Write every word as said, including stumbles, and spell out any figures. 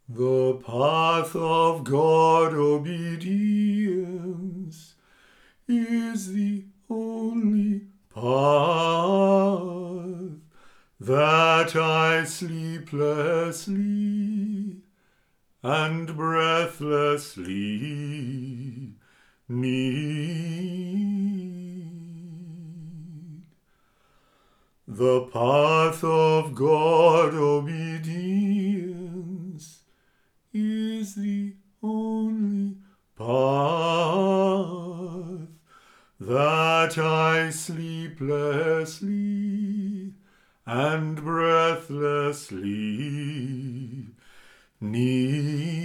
The path of God obedience is the only path that I sleeplessly and breathlessly need. The path of God obedience is the only path that I sleeplessly and breathlessly need.